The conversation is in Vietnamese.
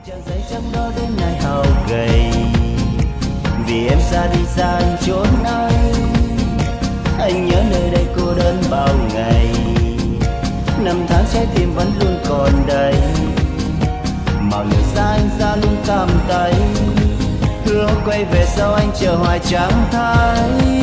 Trang giấy trắng đó đến nay hao gầy, vì em xa đi xa chốn ấy. Anh nhớ nơi đây cô đơn bao ngày, năm tháng trái tim vẫn luôn còn đây. Màu lửa xa anh luôn cam tay, hứa quay về sau anh chờ hoài chẳng thấy.